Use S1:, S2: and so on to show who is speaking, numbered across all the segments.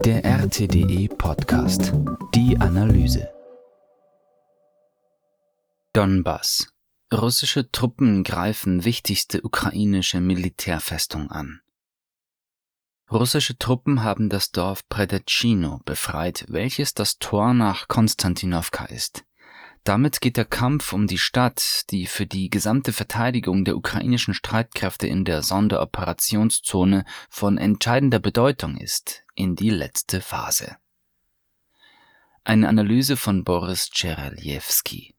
S1: Der RTDE Podcast. Die Analyse. Donbass. Russische Truppen greifen wichtigste ukrainische Militärfestung an. Russische Truppen haben das Dorf Predeschino befreit, welches das Tor nach Konstantinowka ist. Damit geht der Kampf um die Stadt, die für die gesamte Verteidigung der ukrainischen Streitkräfte in der Sonderoperationszone von entscheidender Bedeutung ist, in die letzte Phase. Eine Analyse von Boris Czerelewski.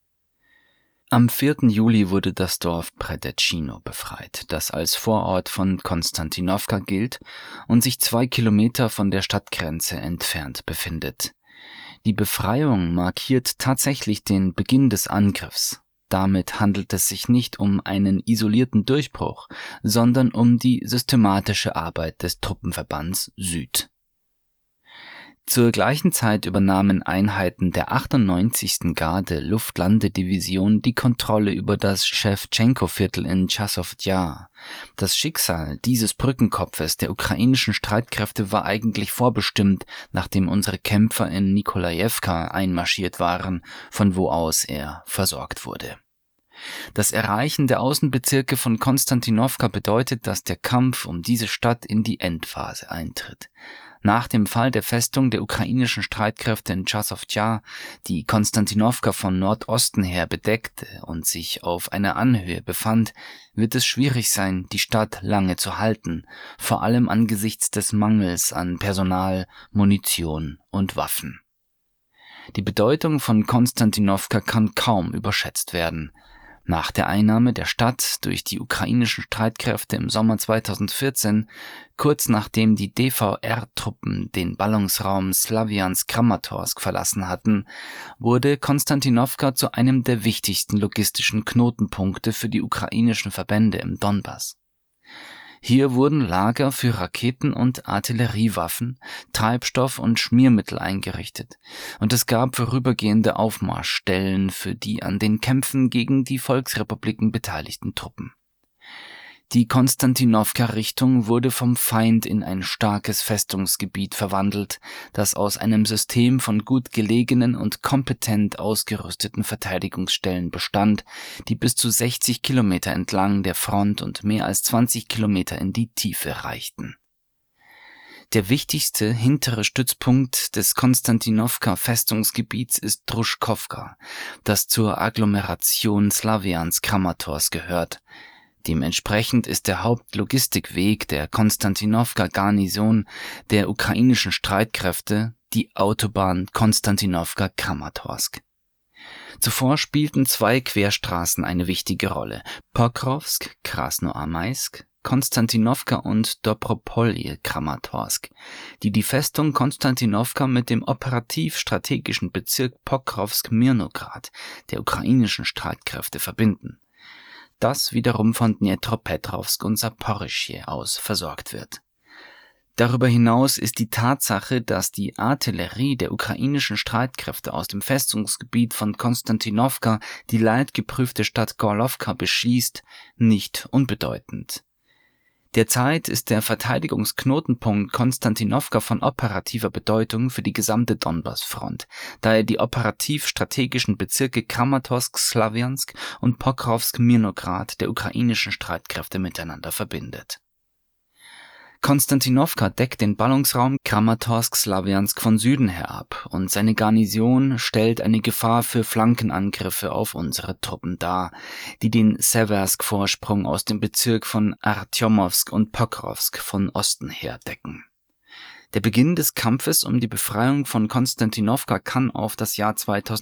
S1: Am 4. Juli wurde das Dorf Predeschino befreit, das als Vorort von Konstantinowka gilt und sich 2 Kilometer von der Stadtgrenze entfernt befindet. Die Befreiung markiert tatsächlich den Beginn des Angriffs. Damit handelt es sich nicht um einen isolierten Durchbruch, sondern um die systematische Arbeit des Truppenverbands Süd. Zur gleichen Zeit übernahmen Einheiten der 98. Garde-Luftlandedivision die Kontrolle über das Schewtschenko-Viertel in Chasov-Jar. Das Schicksal dieses Brückenkopfes der ukrainischen Streitkräfte war eigentlich vorbestimmt, nachdem unsere Kämpfer in Nikolajewka einmarschiert waren, von wo aus er versorgt wurde. Das Erreichen der Außenbezirke von Konstantinowka bedeutet, dass der Kampf um diese Stadt in die Endphase eintritt. Nach dem Fall der Festung der ukrainischen Streitkräfte in Chasov-Jar, die Konstantinowka von Nordosten her bedeckte und sich auf einer Anhöhe befand, wird es schwierig sein, die Stadt lange zu halten, vor allem angesichts des Mangels an Personal, Munition und Waffen. Die Bedeutung von Konstantinowka kann kaum überschätzt werden. Nach der Einnahme der Stadt durch die ukrainischen Streitkräfte im Sommer 2014, kurz nachdem die DVR-Truppen den Ballungsraum Slavjansk-Kramatorsk verlassen hatten, wurde Konstantinowka zu einem der wichtigsten logistischen Knotenpunkte für die ukrainischen Verbände im Donbass. Hier wurden Lager für Raketen- und Artilleriewaffen, Treibstoff und Schmiermittel eingerichtet, und es gab vorübergehende Aufmarschstellen für die an den Kämpfen gegen die Volksrepubliken beteiligten Truppen. Die Konstantinowka-Richtung wurde vom Feind in ein starkes Festungsgebiet verwandelt, das aus einem System von gut gelegenen und kompetent ausgerüsteten Verteidigungsstellen bestand, die bis zu 60 Kilometer entlang der Front und mehr als 20 Kilometer in die Tiefe reichten. Der wichtigste hintere Stützpunkt des Konstantinowka-Festungsgebiets ist Druschkowka, das zur Agglomeration Slavjansk-Kramatorsk gehört. Dementsprechend ist der Hauptlogistikweg der Konstantinowka-Garnison der ukrainischen Streitkräfte die Autobahn Konstantinowka-Kramatorsk. Zuvor spielten 2 Querstraßen eine wichtige Rolle: Pokrovsk, Krasnoarmeisk, Konstantinowka und Dobropolje-Kramatorsk, die die Festung Konstantinowka mit dem operativ-strategischen Bezirk Pokrovsk-Mirnograd der ukrainischen Streitkräfte verbinden, das wiederum von Dnjepropetrovsk und Saporischschje aus versorgt wird. Darüber hinaus ist die Tatsache, dass die Artillerie der ukrainischen Streitkräfte aus dem Festungsgebiet von Konstantinowka die leidgeprüfte Stadt Gorlowka beschießt, nicht unbedeutend. Derzeit ist der Verteidigungsknotenpunkt Konstantinowka von operativer Bedeutung für die gesamte Donbass-Front, da er die operativ-strategischen Bezirke Kramatorsk, Slavjansk und Pokrovsk-Mirnograd der ukrainischen Streitkräfte miteinander verbindet. Konstantinowka deckt den Ballungsraum Kramatorsk-Slavjansk von Süden her ab und seine Garnison stellt eine Gefahr für Flankenangriffe auf unsere Truppen dar, die den Seversk-Vorsprung aus dem Bezirk von Artjomowsk und Pokrovsk von Osten her decken. Der Beginn des Kampfes um die Befreiung von Konstantinowka kann auf das Jahr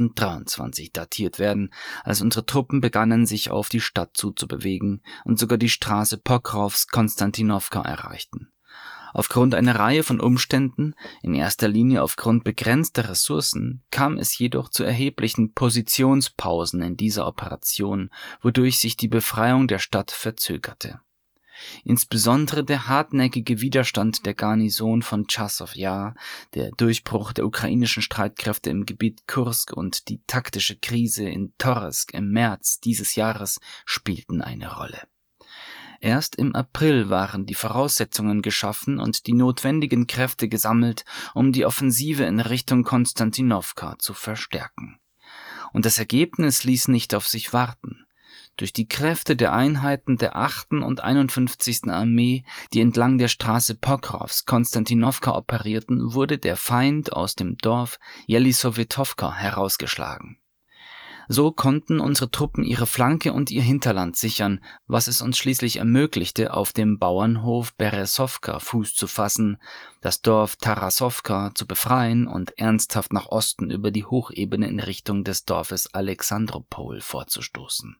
S1: 2023 datiert werden, als unsere Truppen begannen, sich auf die Stadt zuzubewegen und sogar die Straße Pokrovsk-Konstantinowka erreichten. Aufgrund einer Reihe von Umständen, in erster Linie aufgrund begrenzter Ressourcen, kam es jedoch zu erheblichen Positionspausen in dieser Operation, wodurch sich die Befreiung der Stadt verzögerte. Insbesondere der hartnäckige Widerstand der Garnison von Chasov-Jar, der Durchbruch der ukrainischen Streitkräfte im Gebiet Kursk und die taktische Krise in Toretsk im März dieses Jahres spielten eine Rolle. Erst im April waren die Voraussetzungen geschaffen und die notwendigen Kräfte gesammelt, um die Offensive in Richtung Konstantinowka zu verstärken. Und das Ergebnis ließ nicht auf sich warten. Durch die Kräfte der Einheiten der 8. und 51. Armee, die entlang der Straße Pokrovsk Konstantinowka operierten, wurde der Feind aus dem Dorf Jelisowetowka herausgeschlagen. So konnten unsere Truppen ihre Flanke und ihr Hinterland sichern, was es uns schließlich ermöglichte, auf dem Bauernhof Beresowka Fuß zu fassen, das Dorf Tarasowka zu befreien und ernsthaft nach Osten über die Hochebene in Richtung des Dorfes Alexandropol vorzustoßen.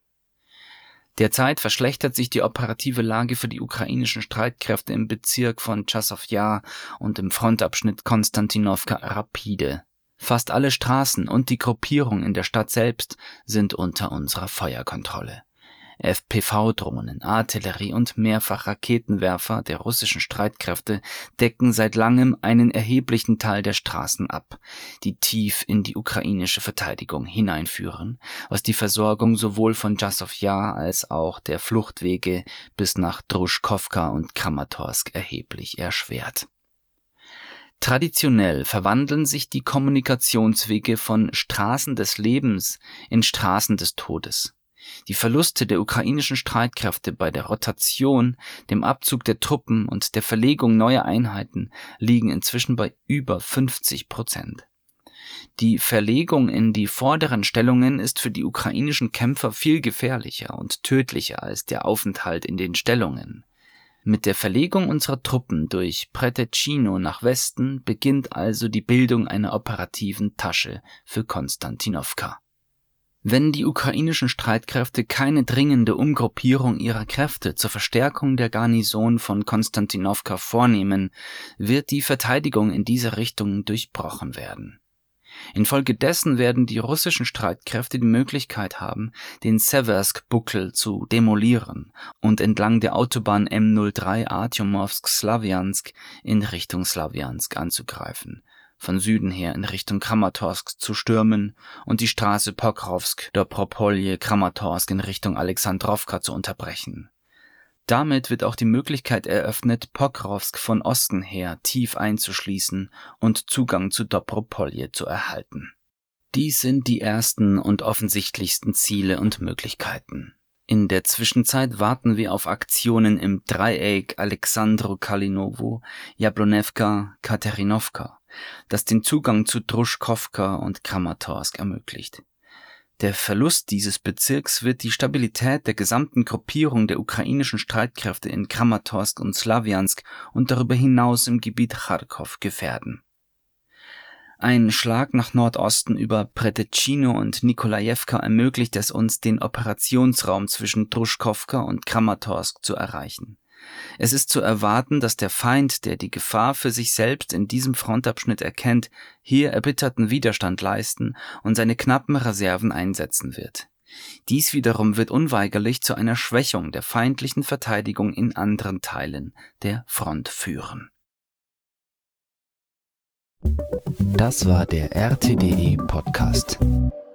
S1: Derzeit verschlechtert sich die operative Lage für die ukrainischen Streitkräfte im Bezirk von Chasov Jar und im Frontabschnitt Konstantinowka rapide. Fast alle Straßen und die Gruppierung in der Stadt selbst sind unter unserer Feuerkontrolle. FPV-Drohnen, Artillerie und mehrfach Raketenwerfer der russischen Streitkräfte decken seit langem einen erheblichen Teil der Straßen ab, die tief in die ukrainische Verteidigung hineinführen, was die Versorgung sowohl von Chasov Jar als auch der Fluchtwege bis nach Druschkowka und Kramatorsk erheblich erschwert. Traditionell verwandeln sich die Kommunikationswege von Straßen des Lebens in Straßen des Todes. Die Verluste der ukrainischen Streitkräfte bei der Rotation, dem Abzug der Truppen und der Verlegung neuer Einheiten liegen inzwischen bei über 50%. Die Verlegung in die vorderen Stellungen ist für die ukrainischen Kämpfer viel gefährlicher und tödlicher als der Aufenthalt in den Stellungen. Mit der Verlegung unserer Truppen durch Pretechino nach Westen beginnt also die Bildung einer operativen Tasche für Konstantinowka. Wenn die ukrainischen Streitkräfte keine dringende Umgruppierung ihrer Kräfte zur Verstärkung der Garnison von Konstantinowka vornehmen, wird die Verteidigung in dieser Richtung durchbrochen werden. Infolgedessen werden die russischen Streitkräfte die Möglichkeit haben, den Seversk-Buckel zu demolieren und entlang der Autobahn M03 Artjomowsk-Slawjansk in Richtung Slawjansk anzugreifen, von Süden her in Richtung Kramatorsk zu stürmen und die Straße Pokrovsk-Dobropolje-Kramatorsk in Richtung Alexandrowka zu unterbrechen. Damit wird auch die Möglichkeit eröffnet, Pokrovsk von Osten her tief einzuschließen und Zugang zu Dobropolje zu erhalten. Dies sind die ersten und offensichtlichsten Ziele und Möglichkeiten. In der Zwischenzeit warten wir auf Aktionen im Dreieck Alexandro-Kalinowo, Jablonewka, Katerinowka, das den Zugang zu Druschkowka und Kramatorsk ermöglicht. Der Verlust dieses Bezirks wird die Stabilität der gesamten Gruppierung der ukrainischen Streitkräfte in Kramatorsk und Slawjansk und darüber hinaus im Gebiet Charkow gefährden. Ein Schlag nach Nordosten über Pretechino und Nikolajewka ermöglicht es uns, den Operationsraum zwischen Druschkowka und Kramatorsk zu erreichen. Es ist zu erwarten, dass der Feind, der die Gefahr für sich selbst in diesem Frontabschnitt erkennt, hier erbitterten Widerstand leisten und seine knappen Reserven einsetzen wird. Dies wiederum wird unweigerlich zu einer Schwächung der feindlichen Verteidigung in anderen Teilen der Front führen.
S2: Das war der RTDE Podcast.